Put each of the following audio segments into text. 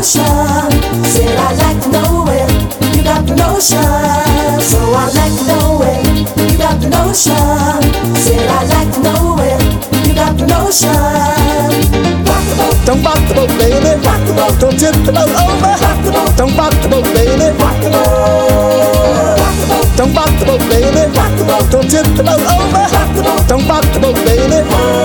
notion. Said I'd like to know it. You got the notion. So I'd like to know it. You got the notion. Said I'd like to know it. You got the notion. Rock the boat. Don't rock the boat, baby. Rock the boat. Don't tip the boat over. Rock the boat. Don't rock the boat, baby. Rock the boat. Rock the boat. Don't rock the boat, baby. Rock the boat. Don't tip the boat over. Rock the boat. Don't rock the boat, baby.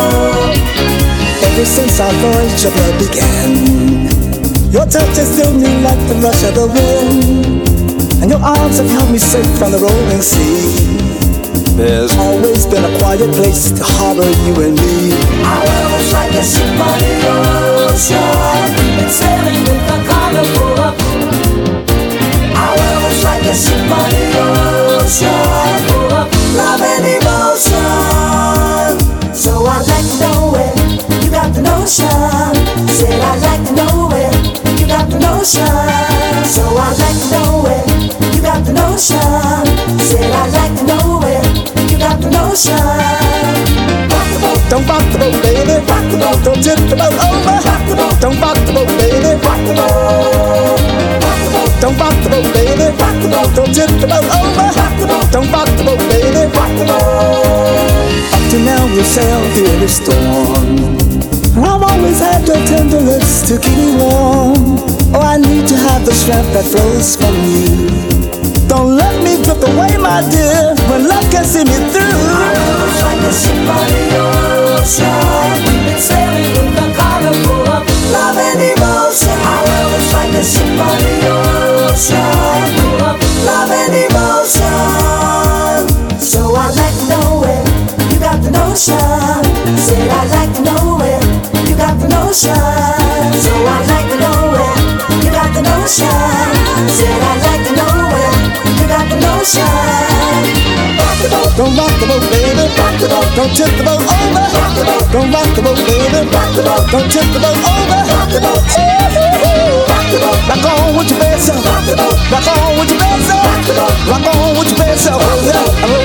Ever since our voyage of love began, your touch has filled me like the rush of the wind, and your arms have held me safe from the rolling sea. There's always been a quiet place to harbor you and me. Our love is like a ship on the ocean, it's sailing with a carnival of. Our love is like a ship on the ocean, full of love and emotion. So I'd like to know it. You got the notion. Said I'd like to know it. You got the notion. So I'd like to know it. You got the notion. Said I'd like to know it. You got the notion. Rock the boat. Don't rock the boat, baby. Rock the boat. Don't tip the boat over. Rock the boat. Don't rock the boat, baby. Rock the boat. Rock the boat. Don't rock the boat, baby. Rock the boat. Don't tip the boat over. Rock the boat. Don't rock the boat, baby. Rock the boat. Up to now we'll sail through the storm. I've always had your tender lips to keep me warm. Oh, I need to have the strength that flows from you. Don't let me drift away, my dear, when love can see me through. Our love is like a ship on the ocean, it's sailing with a carnival of love and emotion. Our love is like a ship on the ocean, full of love and emotion. So I'd like to know it. You got the notion. Said I'd like to know it. You got the notion. So I'd like to know it. You got the notion. Said I'd like to know it. You got the notion. Rock the boat. Don't rock the boat, baby. Rock the boat. Don't tip the boat over. Rock the boat. Don't rock the boat, baby. Rock the boat. Don't tip the boat over. Rock the boat. Rock the boat. Rock on with your best self. Rock the boat. Rock on with your best self. Rock the boat. Rock on with your best self. Oh, yeah.